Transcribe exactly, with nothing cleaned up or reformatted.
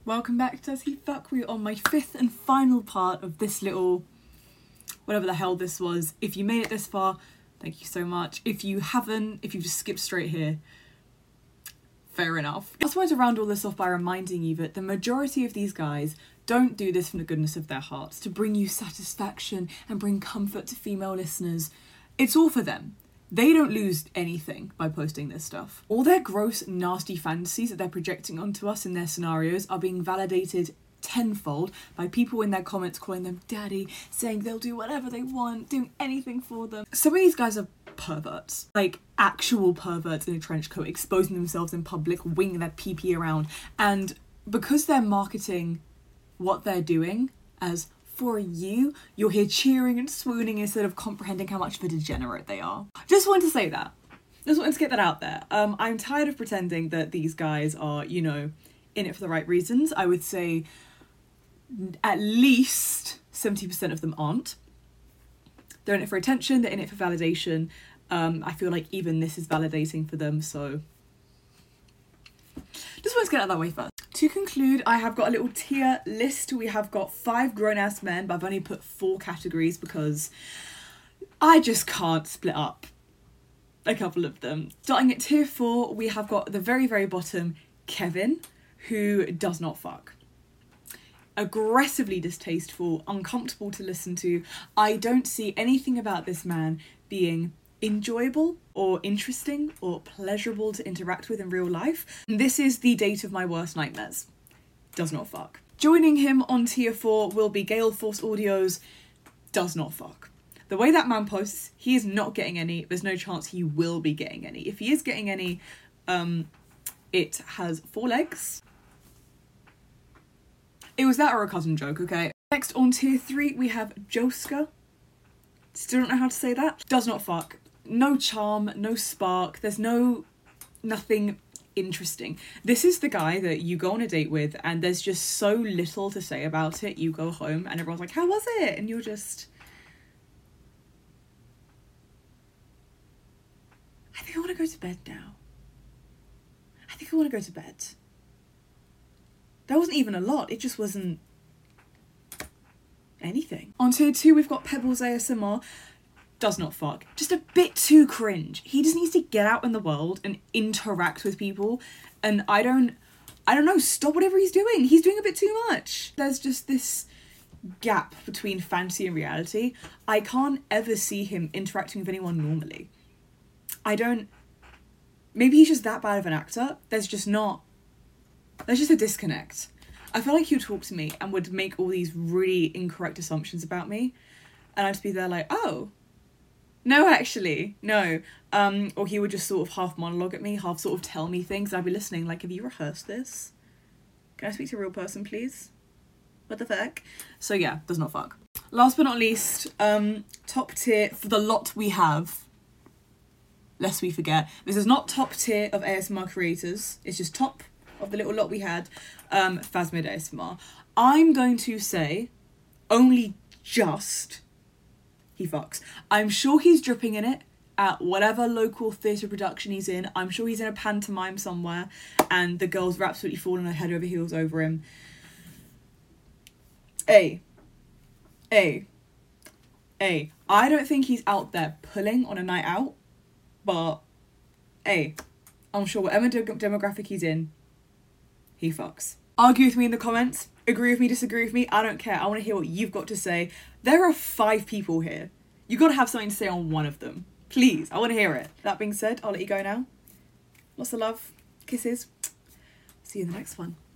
Welcome back to Does He Fuck? We're on my fifth and final part of this little, whatever the hell this was. If you made it this far, thank you so much. If you haven't, if you just skipped straight here, fair enough. I just wanted to round all this off by reminding you that the majority of these guys don't do this from the goodness of their hearts, to bring you satisfaction and bring comfort to female listeners. It's all for them. They don't lose anything by posting this stuff. All their gross, nasty fantasies that they're projecting onto us in their scenarios are being validated tenfold by people in their comments calling them daddy, saying they'll do whatever they want, doing anything for them. Some of these guys are perverts, like actual perverts in a trench coat, exposing themselves in public, winging their pee-pee around. And because they're marketing what they're doing as for you, you're here cheering and swooning instead of comprehending how much of a degenerate they are. Just wanted to say that. Just wanted to get that out there. Um, I'm tired of pretending that these guys are, you know, in it for the right reasons. I would say at least seventy percent of them aren't. They're in it for attention, they're in it for validation. Um, I feel like even this is validating for them, so just wanted to get out of that way first. To conclude, I have got a little tier list. We have got five grown-ass men, but I've only put four categories because I just can't split up a couple of them. Starting at tier four, we have got the very, very bottom, Kevin, who does not fuck. Aggressively distasteful, uncomfortable to listen to. I don't see anything about this man being enjoyable or interesting or pleasurable to interact with in real life. This is the date of my worst nightmares. Does not fuck. Joining him on tier four will be Gale Force Audio's does not fuck. The way that man posts, he is not getting any. There's no chance he will be getting any. If he is getting any, um, it has four legs. It was that or a cousin joke, okay? Next on tier three, we have Joska. Still don't know how to say that. Does not fuck. No charm, no spark. There's no, nothing interesting. This is the guy that you go on a date with and there's just so little to say about it. You go home and everyone's like, how was it? And you're just, I think I want to go to bed now. I think I want to go to bed. There wasn't even a lot. It just wasn't anything. On tier two, we've got Pebbles A S M R. Does not fuck. Just a bit too cringe. He just needs to get out in the world and interact with people. And I don't, I don't know, stop whatever he's doing. He's doing a bit too much. There's just this gap between fantasy and reality. I can't ever see him interacting with anyone normally. I don't, maybe he's just that bad of an actor. There's just not, there's just a disconnect. I feel like he would talk to me and would make all these really incorrect assumptions about me. And I'd just be there like, oh, no, actually, no. Um, or he would just sort of half monologue at me, half sort of tell me things. And I'd be listening like, have you rehearsed this? Can I speak to a real person, please? What the fuck? So yeah, does not fuck. Last but not least, um, top tier for the lot we have. Lest we forget. This is not top tier of A S M R creators. It's just top of the little lot we had. Um, Phasmid A S M R. I'm going to say only just he fucks. I'm sure he's dripping in it at whatever local theatre production he's in. I'm sure he's in a pantomime somewhere and the girls are absolutely falling head over heels over him. A. A. A. I don't think he's out there pulling on a night out, but A. I'm sure whatever de- demographic he's in, he fucks. Argue with me in the comments. Agree with me, disagree with me. I don't care. I want to hear what you've got to say. There are five people here. You got to have something to say on one of them. Please, I want to hear it. That being said, I'll let you go now. Lots of love. Kisses. See you in the next one.